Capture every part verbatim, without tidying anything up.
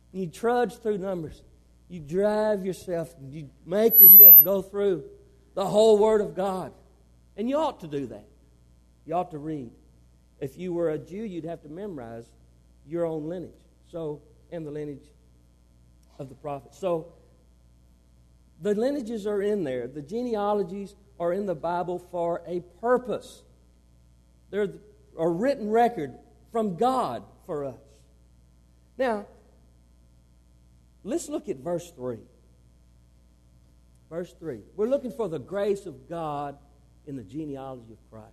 You trudge through Numbers. You drive yourself, you make yourself go through the whole Word of God. And you ought to do that. You ought to read. If you were a Jew, you'd have to memorize your own lineage. So, and the lineage of the prophets. So, the lineages are in there. The genealogies are in the Bible for a purpose. They're a written record from God for us. Now, let's look at verse three. Verse three. We're looking for the grace of God in the genealogy of Christ.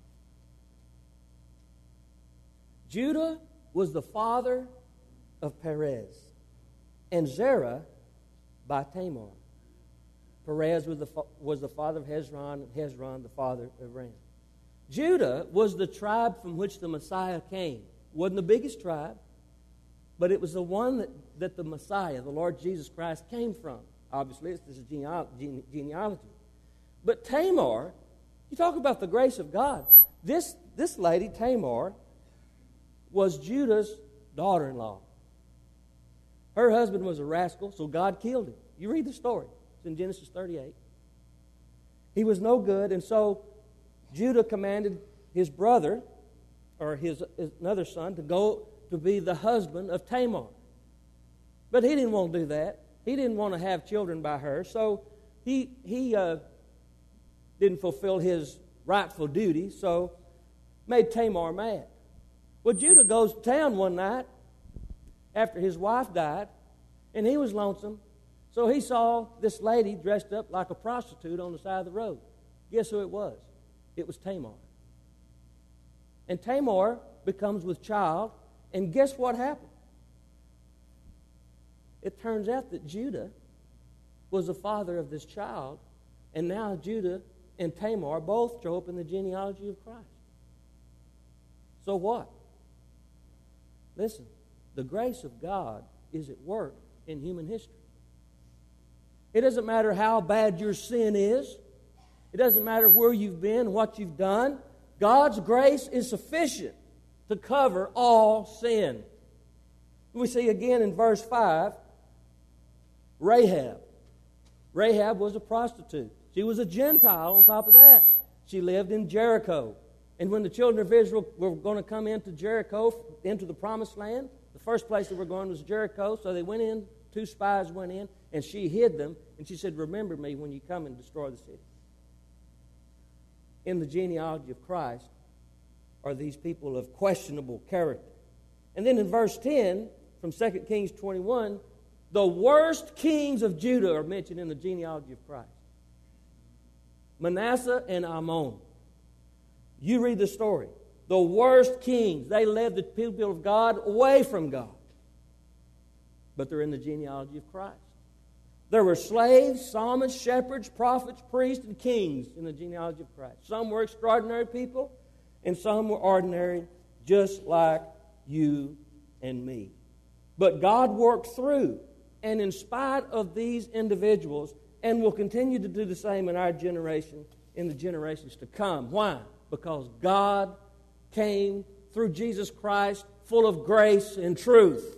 Judah was the father of Perez, and Zerah by Tamar. Perez was the, was the father of Hezron, and Hezron the father of Ram. Judah was the tribe from which the Messiah came. Wasn't the biggest tribe, but it was the one that, that the Messiah, the Lord Jesus Christ, came from. Obviously, it's this genealogy, genealogy. But Tamar, you talk about the grace of God. This, this lady, Tamar, was Judah's daughter-in-law. Her husband was a rascal, so God killed him. You read the story. It's in Genesis thirty-eight. He was no good, and so Judah commanded his brother, or his, his another son, to go to be the husband of Tamar. But he didn't want to do that. He didn't want to have children by her, so he, he uh, didn't fulfill his rightful duty, so made Tamar mad. Well, Judah goes to town one night after his wife died, and he was lonesome, so he saw this lady dressed up like a prostitute on the side of the road. Guess who it was? It was Tamar. And Tamar becomes with child, and guess what happened? It turns out that Judah was the father of this child, and now Judah and Tamar both show up in the genealogy of Christ. So what? Listen, the grace of God is at work in human history. It doesn't matter how bad your sin is. It doesn't matter where you've been, what you've done. God's grace is sufficient to cover all sin. We see again in verse five, Rahab. Rahab was a prostitute. She was a Gentile on top of that. She lived in Jericho. And when the children of Israel were going to come into Jericho, into the promised land, the first place they were going was Jericho, so they went in, two spies went in, and she hid them, and she said, remember me when you come and destroy the city. In the genealogy of Christ are these people of questionable character. And then in verse ten, from Second Kings twenty-one, the worst kings of Judah are mentioned in the genealogy of Christ. Manasseh and Ammon. You read the story. The worst kings. They led the people of God away from God. But they're in the genealogy of Christ. There were slaves, psalmists, shepherds, prophets, priests, and kings in the genealogy of Christ. Some were extraordinary people, and some were ordinary, just like you and me. But God worked through and in spite of these individuals, and will continue to do the same in our generation, in the generations to come. Why? Because God came through Jesus Christ full of grace and truth.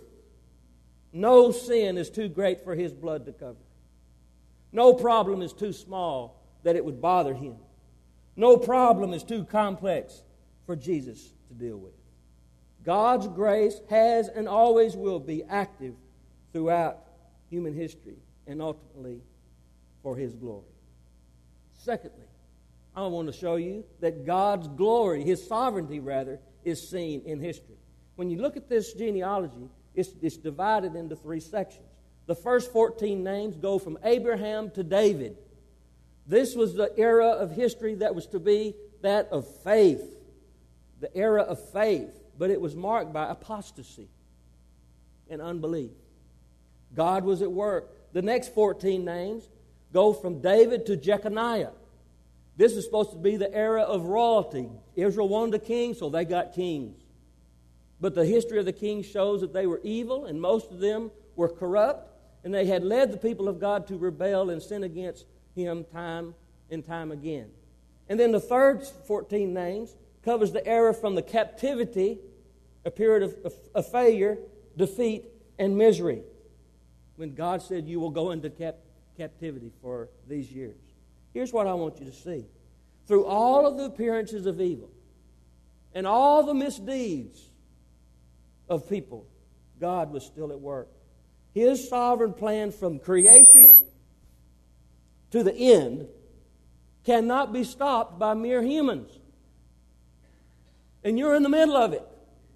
No sin is too great for His blood to cover. No problem is too small that it would bother Him. No problem is too complex for Jesus to deal with. God's grace has and always will be active throughout human history and ultimately for His glory. Secondly, I want to show you that God's glory, His sovereignty rather, is seen in history. When you look at this genealogy, it's, it's divided into three sections. The first fourteen names go from Abraham to David. This was the era of history that was to be that of faith, the era of faith, but it was marked by apostasy and unbelief. God was at work. The next fourteen names go from David to Jeconiah. This is supposed to be the era of royalty. Israel wanted a king, so they got kings. But the history of the kings shows that they were evil, and most of them were corrupt, and they had led the people of God to rebel and sin against Him time and time again. And then the third fourteen names covers the era from the captivity, a period of, of, of failure, defeat, and misery. when God said you will go into cap- captivity for these years. Here's what I want you to see. Through all of the appearances of evil and all the misdeeds of people, God was still at work. His sovereign plan from creation to the end cannot be stopped by mere humans. And you're in the middle of it.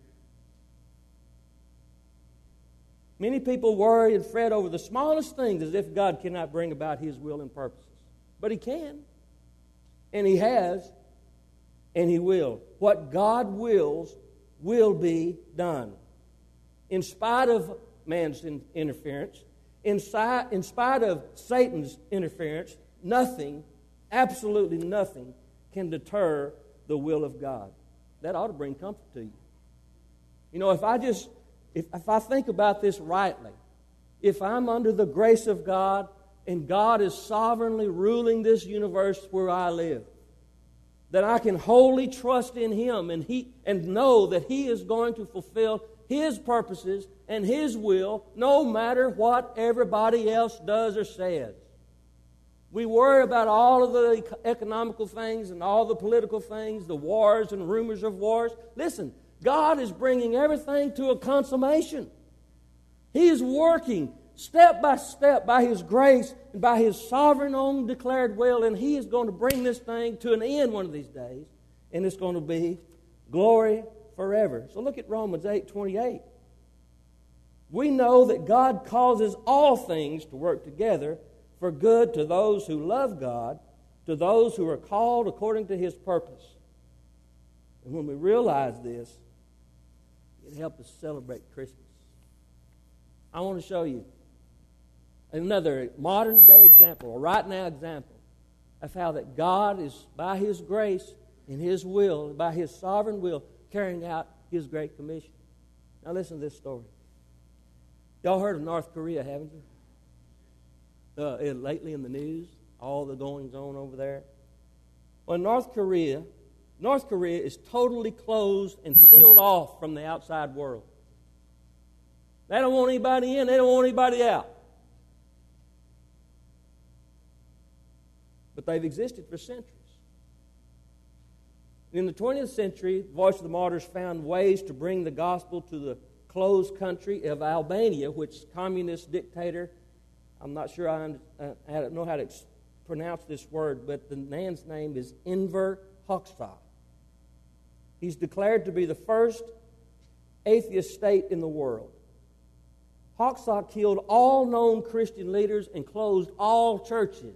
Many people worry and fret over the smallest things as if God cannot bring about His will and purposes. But He can. And He has. And He will. What God wills will be done. In spite of man's in- interference, in, si- in spite of Satan's interference, nothing, absolutely nothing, can deter the will of God. That ought to bring comfort to you. You know, if I just, if, if I think about this rightly, if I'm under the grace of God and God is sovereignly ruling this universe where I live, that I can wholly trust in Him and He and know that He is going to fulfill His purposes and His will, no matter what everybody else does or says. We worry about all of the economical things and all the political things, the wars and rumors of wars. Listen, God is bringing everything to a consummation. He is working step by step by His grace and by His sovereign own declared will, and He is going to bring this thing to an end one of these days, and it's going to be glory forever. So look at Romans eight twenty-eight. We know that God causes all things to work together for good to those who love God, to those who are called according to His purpose. And when we realize this, it helps us celebrate Christmas. I want to show you another modern day example, a right now example, of how that God is, by His grace and His will, by His sovereign will, carrying out His great commission. Now listen to this story. Y'all heard of North Korea, haven't you? Uh, lately in the news, all the goings on over there. Well, North Korea, North Korea is totally closed and sealed off from the outside world. They don't want anybody in, they don't want anybody out. But they've existed for centuries. In the twentieth century, Voice of the Martyrs found ways to bring the gospel to the closed country of Albania, which communist dictator, I'm not sure I, uh, I don't know how to ex- pronounce this word, but the man's name is Enver Hoxha. He's declared to be the first atheist state in the world. Hoxha killed all known Christian leaders and closed all churches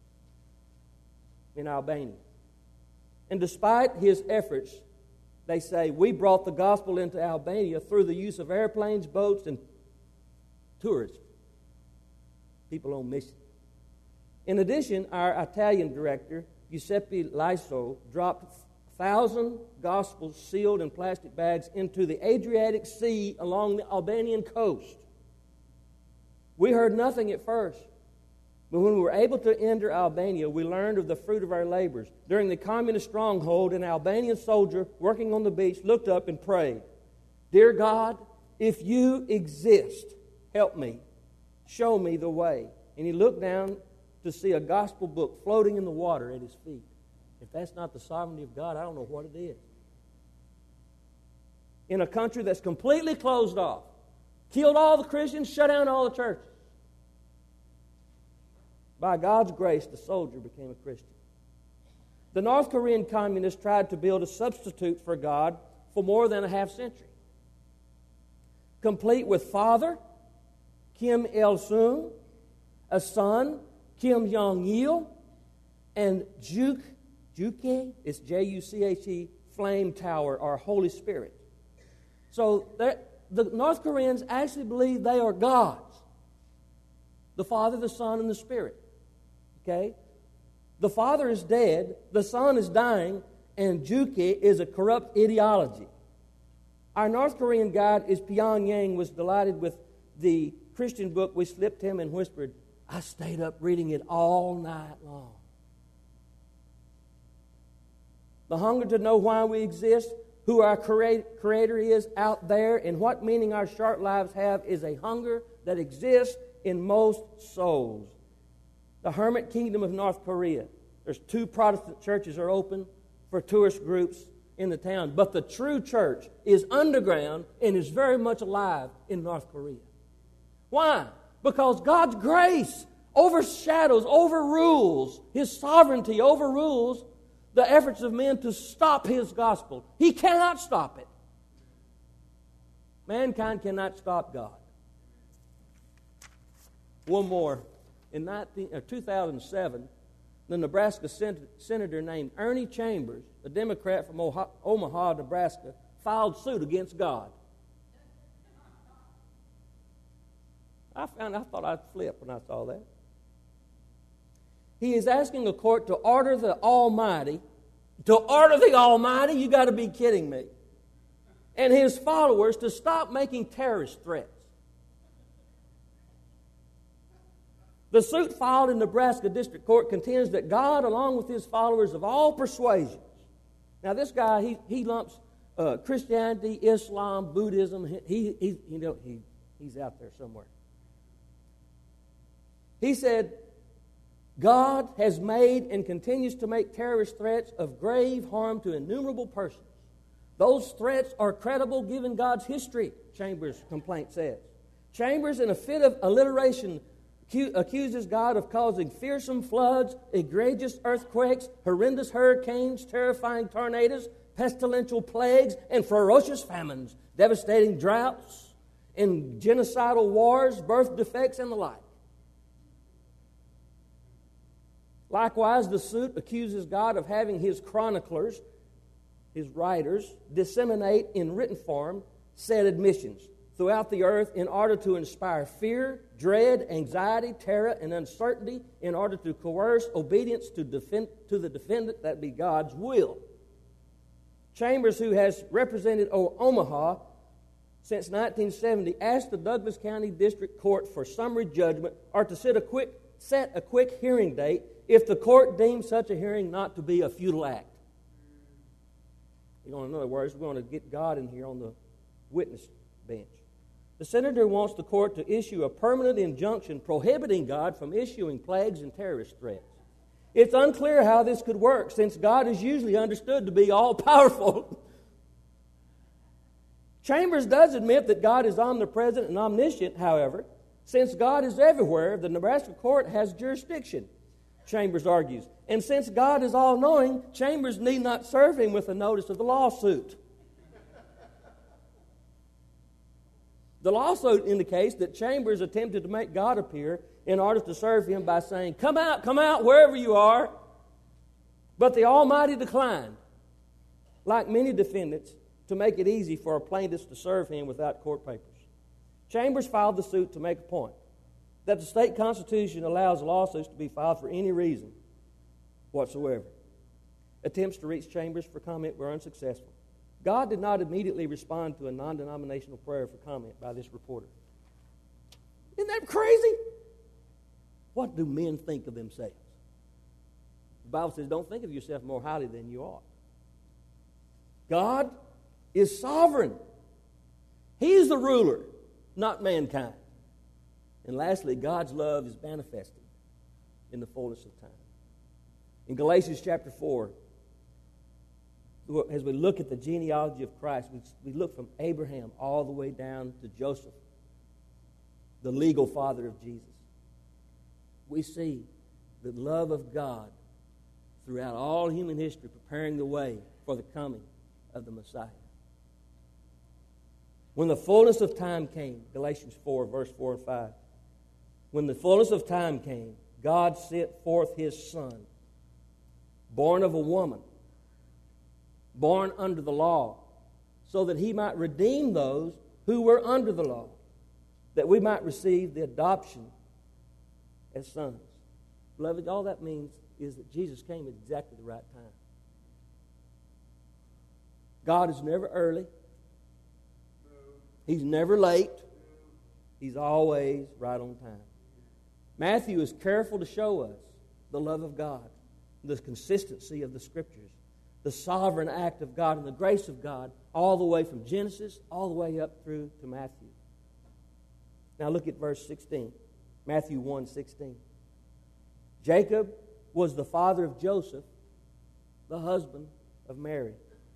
in Albania. And despite his efforts, they say, we brought the gospel into Albania through the use of airplanes, boats, and tourists. People on mission. In addition, our Italian director, Giuseppe Laiso, dropped one thousand gospels sealed in plastic bags into the Adriatic Sea along the Albanian coast. We heard nothing at first, but when we were able to enter Albania, we learned of the fruit of our labors. During the communist stronghold, an Albanian soldier working on the beach looked up and prayed, "Dear God, if you exist, help me. Show me the way." And he looked down to see a gospel book floating in the water at his feet. If that's not the sovereignty of God, I don't know what it is. In a country that's completely closed off, killed all the Christians, shut down all the churches. By God's grace, the soldier became a Christian. The North Korean communists tried to build a substitute for God for more than a half century, complete with father, Kim Il-sung, a son, Kim Jong-il, and Juk, Juche, it's J U C H E, flame tower, or Holy Spirit. So the North Koreans actually believe they are gods. The Father, the Son, and the Spirit. Okay? The Father is dead, the Son is dying, and Juche is a corrupt ideology. Our North Korean guide is Pyongyang was delighted with the Christian book we slipped him and whispered, I stayed up reading it all night long. The hunger to know why we exist, who our Creator is out there, and what meaning our short lives have is a hunger that exists in most souls. The hermit kingdom of North Korea, there's two Protestant churches are open for tourist groups in the town. But the true church is underground and is very much alive in North Korea. Why? Because God's grace overshadows, overrules, His sovereignty overrules the efforts of men to stop His gospel. He cannot stop it. Mankind cannot stop God. One more. In nineteen, uh, two thousand seven, the Nebraska sen- senator named Ernie Chambers, a Democrat from Oha- Omaha, Nebraska, filed suit against God. I found I thought I'd flip when I saw that. He is asking a court to order the Almighty, to order the Almighty, you got to be kidding me, and His followers to stop making terrorist threats. The suit filed in Nebraska District Court contends that God, along with His followers of all persuasions, now this guy, he, he lumps uh, Christianity, Islam, Buddhism, he, he, you know, he, he's out there somewhere. He said, God has made and continues to make terrorist threats of grave harm to innumerable persons. Those threats are credible given God's history, Chambers' complaint says. Chambers, in a fit of alliteration, accuses God of causing fearsome floods, egregious earthquakes, horrendous hurricanes, terrifying tornadoes, pestilential plagues, and ferocious famines, devastating droughts, and genocidal wars, birth defects, and the like. Likewise, the suit accuses God of having His chroniclers, His writers, disseminate in written form said admissions throughout the earth in order to inspire fear, dread, anxiety, terror, and uncertainty in order to coerce obedience to, defend, to the defendant, that be God's will. Chambers, who has represented Omaha since nineteen seventy, asked the Douglas County District Court for summary judgment or to set a quick, set a quick hearing date if the court deems such a hearing not to be a futile act. You know, in other words, we want to get God in here on the witness bench. The senator wants the court to issue a permanent injunction prohibiting God from issuing plagues and terrorist threats. It's unclear how this could work, since God is usually understood to be all-powerful. Chambers does admit that God is omnipresent and omniscient, however. Since God is everywhere, the Nebraska court has jurisdiction, Chambers argues. And since God is all-knowing, Chambers need not serve him with a notice of the lawsuit. The lawsuit indicates that Chambers attempted to make God appear in order to serve him by saying, "Come out, come out, wherever you are." But the Almighty declined, like many defendants, to make it easy for a plaintiff to serve him without court papers. Chambers filed the suit to make a point that the state constitution allows lawsuits to be filed for any reason whatsoever. Attempts to reach Chambers for comment were unsuccessful. God did not immediately respond to a non-denominational prayer for comment by this reporter. Isn't that crazy? What do men think of themselves? The Bible says, don't think of yourself more highly than you ought. God is sovereign. He's the ruler, not mankind. And lastly, God's love is manifested in the fullness of time. In Galatians chapter four, as we look at the genealogy of Christ, we, we look from Abraham all the way down to Joseph, the legal father of Jesus. We see the love of God throughout all human history, preparing the way for the coming of the Messiah. When the fullness of time came, Galatians four, verse four and five, when the fullness of time came, God sent forth His Son, born of a woman, born under the law, so that He might redeem those who were under the law, that we might receive the adoption as sons. Beloved, all that means is that Jesus came at exactly the right time. God is never early. He's never late. He's always right on time. Matthew is careful to show us the love of God, the consistency of the Scriptures, the sovereign act of God and the grace of God, all the way from Genesis all the way up through to Matthew. Now look at verse sixteen. Matthew one sixteen. Jacob was the father of Joseph, the husband of Mary,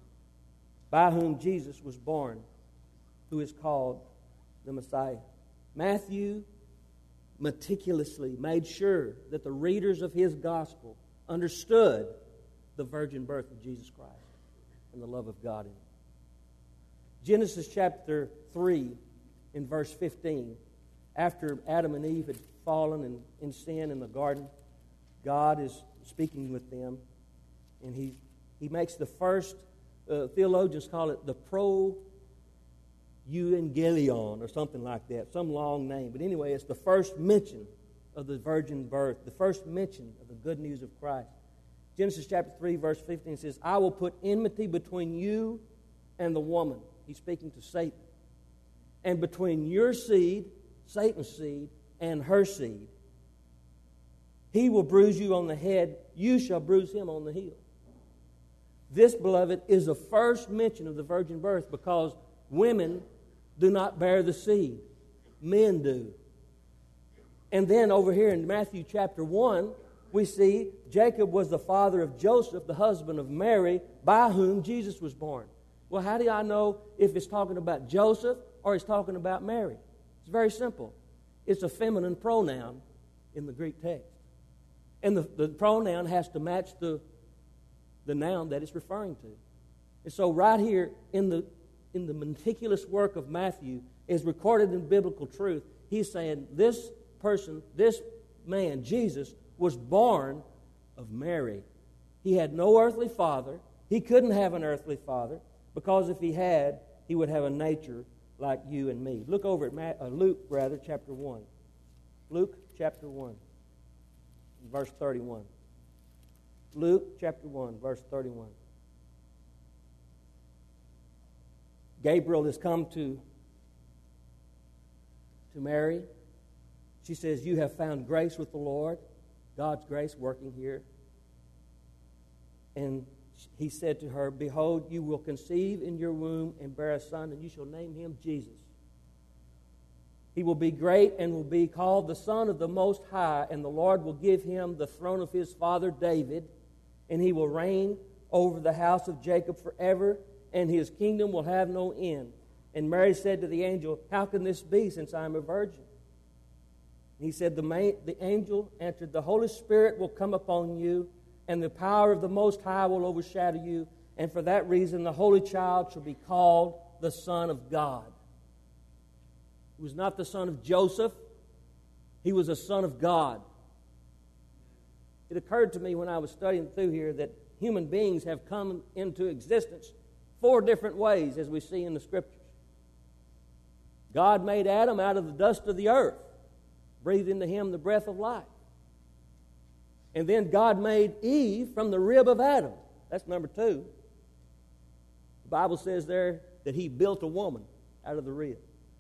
by whom Jesus was born, who is called the Messiah. Matthew meticulously made sure that the readers of his gospel understood the virgin birth of Jesus Christ and the love of God in it. Genesis chapter three, in verse fifteen, after Adam and Eve had fallen in, in sin in the garden, God is speaking with them, and he, he makes the first, uh, theologians call it the pro-evangelion or something like that, some long name. But anyway, it's the first mention of the virgin birth, the first mention of the good news of Christ. Genesis chapter three, verse fifteen says, I will put enmity between you and the woman. He's speaking to Satan. And between your seed, Satan's seed, and her seed. He will bruise you on the head. You shall bruise him on the heel. This, beloved, is the first mention of the virgin birth because women do not bear the seed. Men do. And then over here in Matthew chapter one, we see Jacob was the father of Joseph, the husband of Mary, by whom Jesus was born. Well, how do I know if it's talking about Joseph or it's talking about Mary? It's very simple. It's a feminine pronoun in the Greek text. And the, the pronoun has to match the, the noun that it's referring to. And so right here in the, in the meticulous work of Matthew, is recorded in biblical truth, he's saying this person, this man, Jesus, was born of Mary. He had no earthly father. He couldn't have an earthly father because if he had, he would have a nature like you and me. Look over at Matt, uh, Luke, rather, chapter one. Luke chapter one, verse thirty-one. Luke chapter one, verse thirty-one. Gabriel has come to, to Mary. She says, you have found grace with the Lord. God's grace working here. And he said to her, behold, you will conceive in your womb and bear a son, and you shall name him Jesus. He will be great and will be called the Son of the Most High, and the Lord will give him the throne of his father David, and he will reign over the house of Jacob forever, and his kingdom will have no end. And Mary said to the angel, how can this be, since I am a virgin? He said, the, main, the angel answered, the Holy Spirit will come upon you, and the power of the Most High will overshadow you, and for that reason the Holy Child shall be called the Son of God. He was not the son of Joseph. He was a son of God. It occurred to me when I was studying through here that human beings have come into existence four different ways, as we see in the Scriptures. God made Adam out of the dust of the earth, breathed into him the breath of life. And then God made Eve from the rib of Adam. That's number two. The Bible says there that he built a woman out of the rib.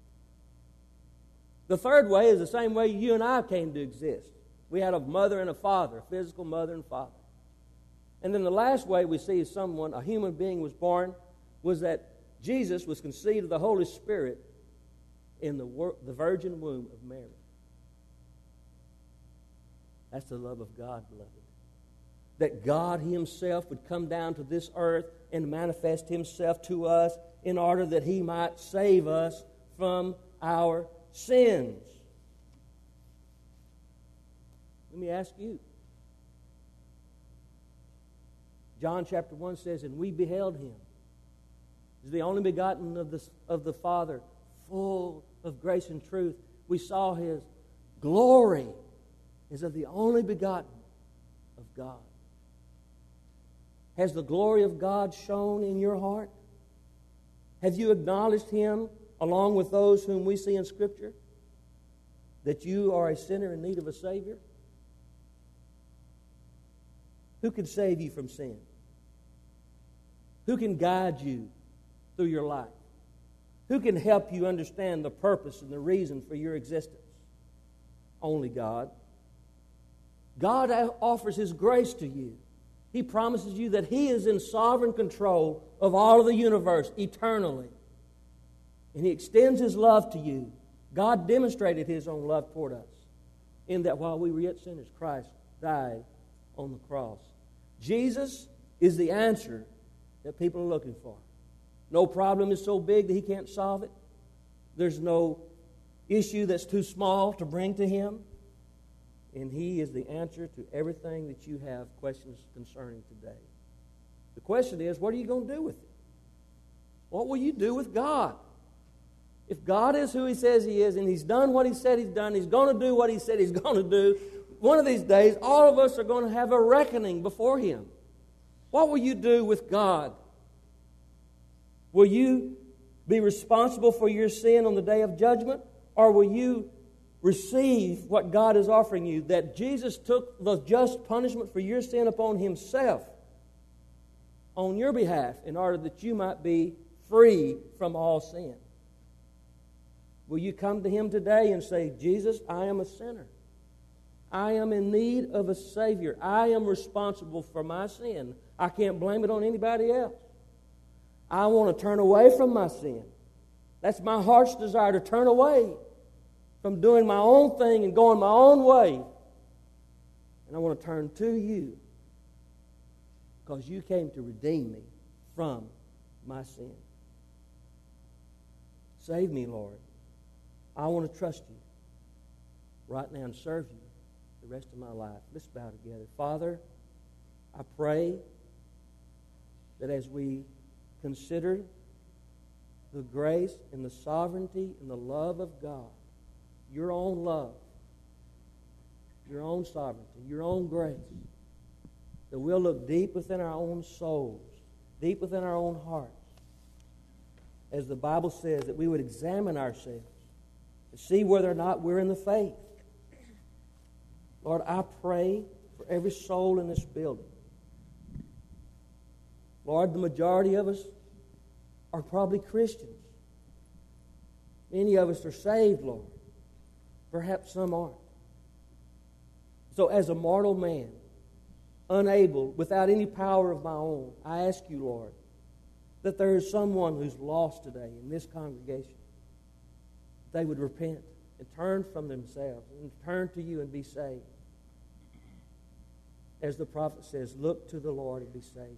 The third way is the same way you and I came to exist. We had a mother and a father, a physical mother and father. And then the last way we see someone, a human being was born, was that Jesus was conceived of the Holy Spirit in the, wor- the virgin womb of Mary. That's the love of God, beloved. That God himself would come down to this earth and manifest himself to us in order that he might save us from our sins. Let me ask you. John chapter one says, and we beheld him. He's the only begotten of the, of the Father, full of grace and truth. We saw his glory as of the only begotten of God. Has the glory of God shone in your heart? Have you acknowledged him along with those whom we see in Scripture? That you are a sinner in need of a Savior? Who can save you from sin? Who can guide you through your life? Who can help you understand the purpose and the reason for your existence? Only God. God offers his grace to you. He promises you that he is in sovereign control of all of the universe eternally. And he extends his love to you. God demonstrated his own love toward us in that while we were yet sinners, Christ died on the cross. Jesus is the answer that people are looking for. No problem is so big that He can't solve it. There's no issue that's too small to bring to Him. And He is the answer to everything that you have questions concerning today. The question is, what are you going to do with it? What will you do with God? If God is who He says He is, and He's done what He said He's done, He's going to do what He said He's going to do, one of these days, all of us are going to have a reckoning before Him. What will you do with God? Will you be responsible for your sin on the day of judgment? Or will you receive what God is offering you, that Jesus took the just punishment for your sin upon Himself on your behalf in order that you might be free from all sin? Will you come to Him today and say, Jesus, I am a sinner. I am in need of a Savior. I am responsible for my sin. I can't blame it on anybody else. I want to turn away from my sin. That's my heart's desire, to turn away from doing my own thing and going my own way. And I want to turn to You because You came to redeem me from my sin. Save me, Lord. I want to trust You right now and serve You the rest of my life. Let's bow together. Father, I pray that as we consider the grace and the sovereignty and the love of God, Your own love, Your own sovereignty, Your own grace, that we'll look deep within our own souls, deep within our own hearts, as the Bible says, that we would examine ourselves to see whether or not we're in the faith. Lord, I pray for every soul in this building. Lord, the majority of us are probably Christians. Many of us are saved, Lord. Perhaps some aren't. So as a mortal man, unable, without any power of my own, I ask You, Lord, that there is someone who's lost today in this congregation. They would repent and turn from themselves and turn to You and be saved. As the prophet says, look to the Lord and be saved.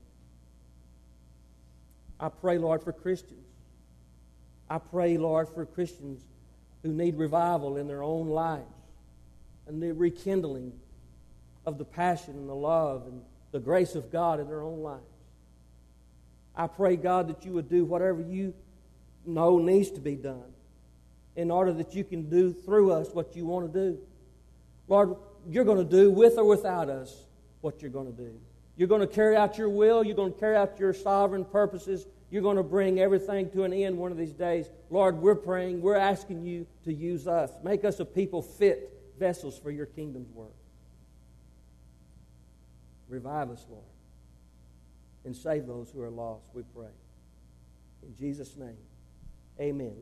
I pray, Lord, for Christians. I pray, Lord, for Christians who need revival in their own lives and the rekindling of the passion and the love and the grace of God in their own lives. I pray, God, that You would do whatever You know needs to be done in order that You can do through us what You want to do. Lord, You're going to do with or without us what You're going to do. You're going to carry out Your will. You're going to carry out Your sovereign purposes. You're going to bring everything to an end one of these days. Lord, we're praying, we're asking You to use us. Make us a people fit vessels for Your kingdom's work. Revive us, Lord, and save those who are lost, we pray. In Jesus' name, amen.